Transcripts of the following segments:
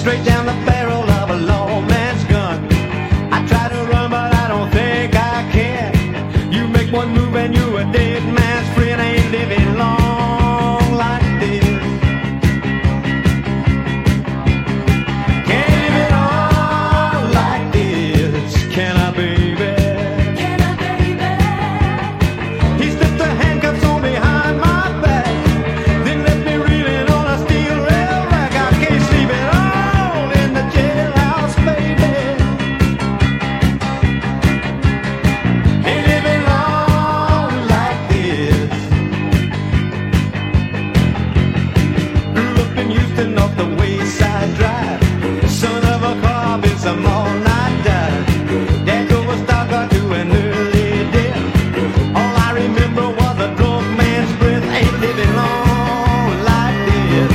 straight down the barrel of a lawman's gun. I try to run, but I don't think I can. You make one move and you're a dead man's friend. I ain't living long like this. Can't live it all like this. Can I, baby? Can I, baby? He slipped the handcuffs on behind my back, then left me reeling on a steel rail rack. I can't sleep at all in the jailhouse, baby. Ain't living long like this. Grew up in Houston off the Wayside Drive, son of a car, been some all-night dive. Dad drove a stock car to an early death. All I remember was a drunk man's breath. Ain't living long like this.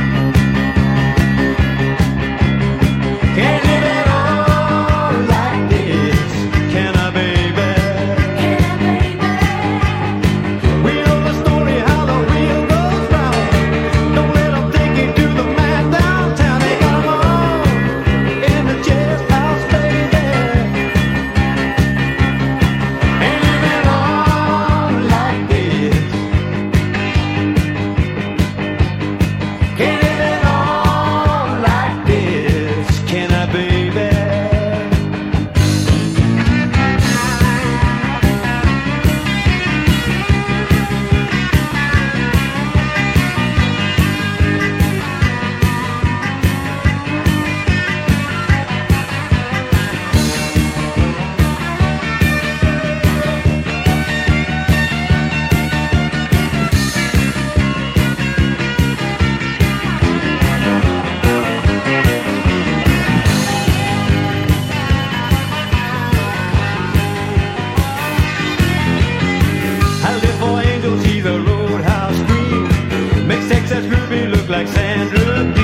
Can't live it all like this. Can I, baby? Can I, baby? We know the story how the wheel goes round. Don't let 'em take you to the mad downtown. They got 'em all in the jailhouse, baby. Ain't living long like this. Can't live it all like this. Can I, baby? I live for Angel, she's a roadhouse queen. Makes Texas Ruby look like Sandra Bee.